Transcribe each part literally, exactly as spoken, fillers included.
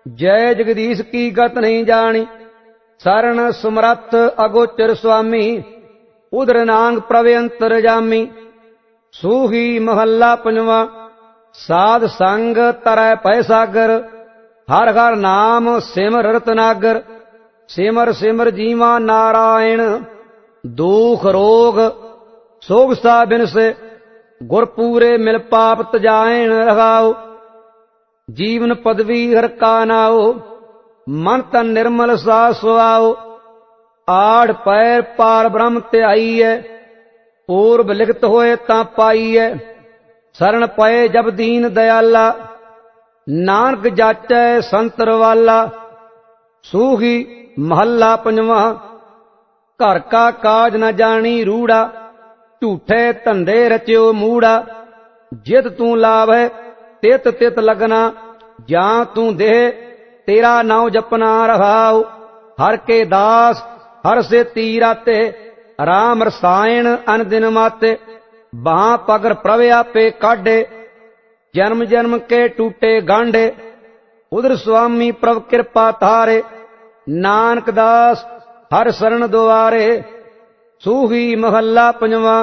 जय जगदीश की गत नहीं जानी। शरण सुमरथ अगोचर स्वामी, उदर नांग प्रव्यंतर जामी। सूही महला पंजवा, साध संग तरह पै सागर। हर हर नाम सिमर रतनागर। सिमर सिमर जीवा नारायण, दुख रोग सोग सा बिन से। गुर पूरे मिल पाप तजायण रहाओ। जीवन पदवी हर का नाओ, मन तन निर्मल सा सुआओ। आड़ पैर पार ब्रह्म ते आई है, पूर्व लिखत होए ता पाई है। शरण पए जब दीन दयाला, नानक जाचै संतर वाला। सूही महला पंजवा, घर का काज न जानी रूड़ा। झूठे धंधे रच्यो मूड़ा। जित तू लावै तित तित लगना, जां तू देह तेरा नाव जपना रहाओ। हर के दास हर से तीराते, राम रसायन अन दिन माते। बां पगर प्रभ आपे काढे, जन्म जन्म के टूटे गांडे। उधर स्वामी प्रभ कृपा थारे, नानक दास हर शरण दुआरे। सूही महला पंजवा,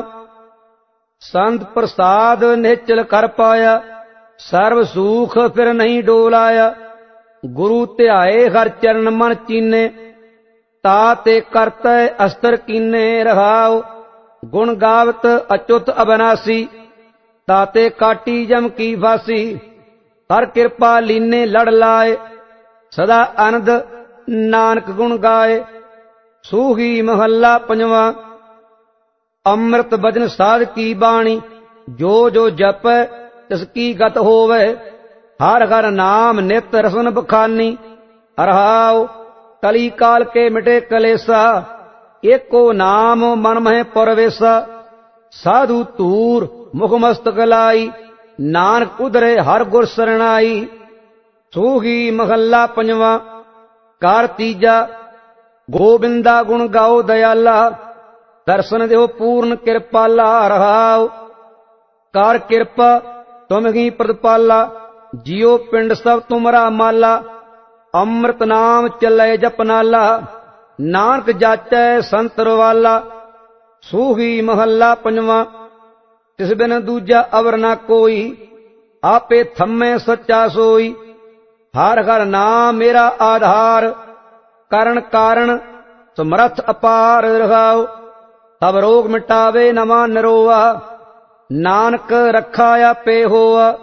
संत प्रसाद निश्चल कर पाया। सर्व सुख फिर नहीं डोलाया। गुरु ध्याए हर चरण मन चीने, ताते करतै अस्तर कीने रहाओ। गुण गावत अच्युत अविनाशी, ताते काटी जम की फांसी। हर कृपा लीने लड़ लाए, सदा आनंद नानक गुण गाए। सूही महला पंजवा, अमृत बचन साध की बाणी। जो जो जप तिसकी गत होवे, हर हर नाम नित रसन बखानी। रहाओ कली काल के मिटे कलेसा, एको नाम मन में परवेसा। साधु तूर मुख मस्तक लाई, नानक उधरे हर गुर शरणाई। सूही महला पंजवा, कार तीजा गोबिंदा गुण गाओ दयाला। दर्शन देव पूर्ण कृपाला रहाओ। कार कृपा तुम ही प्रतिपाला, जियो पिंड सब तुमरा माला। अमृत नाम चले जपनाला, नानक जाचै संतर वाला। सूही महला पंजवा, तिस बिन दूजा अवर ना कोई। आपे थम्मे सच्चा सोई, हर हर नाम मेरा आधार। करण कारण समरथ अपार रहाओ। तब रोग मिटावे नमा निरोआ, नानक रखा आपे होआ।